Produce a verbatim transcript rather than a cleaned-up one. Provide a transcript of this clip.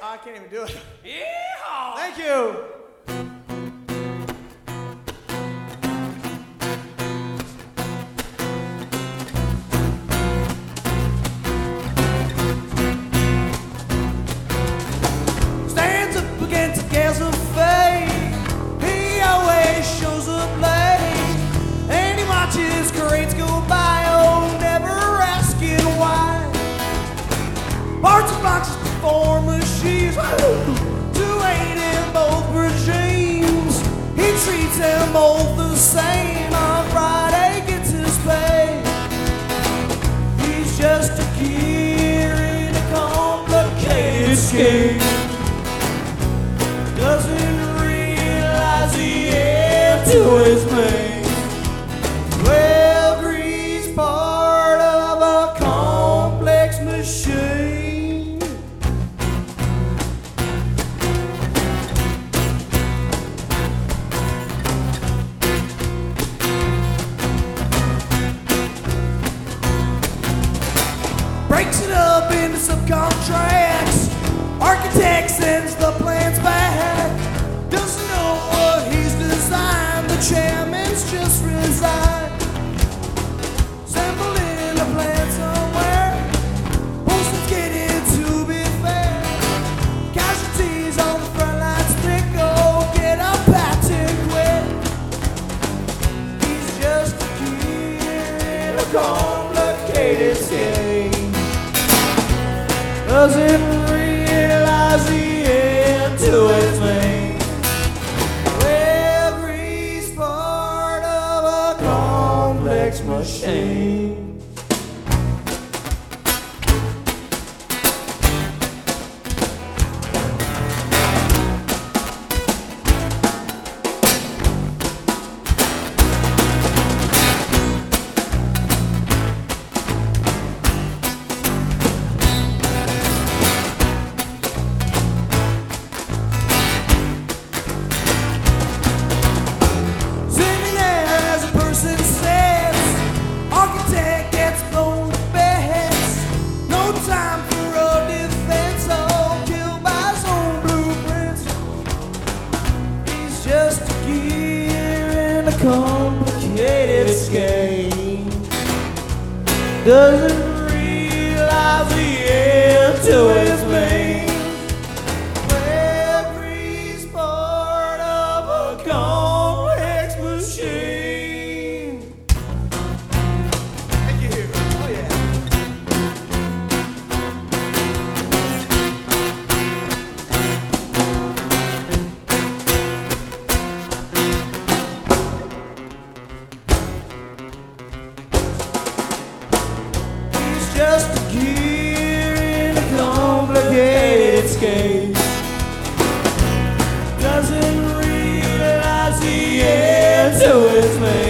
I can't even do it. Yeehaw! Thank you. Stands up against the gas of fate. He always shows up late, and he watches crates go by. Oh, never asking why. Parts and boxes before machines. To aid in both regimes. He treats them both the same. On Friday gets his pay. He's just a gear in a complicated scheme. Doesn't realize the end to his mane. Well, he's part of a complex machine. Breaks it up into subcontracts. Architect sends the plans back. Doesn't know what he's designed. The chairman's just resigned. Assembled in a plant somewhere. Posters getting to be fair. Casualties on the front lines thick. Oh, get up, patent quit. He's just a kid in a complicated scheme. Doesn't realize the end to his name. Every part of a complex machine. Sitting there as a person says, architect gets blown to bits. No time for a defense, all killed by his own blueprints. He's just a gear in a complicated scheme. Doesn't realize the end to his mane. Every part of a complex machine. Thank you. Oh yeah. He's just a gear in a complicated scheme. Doesn't realize the end to his mane.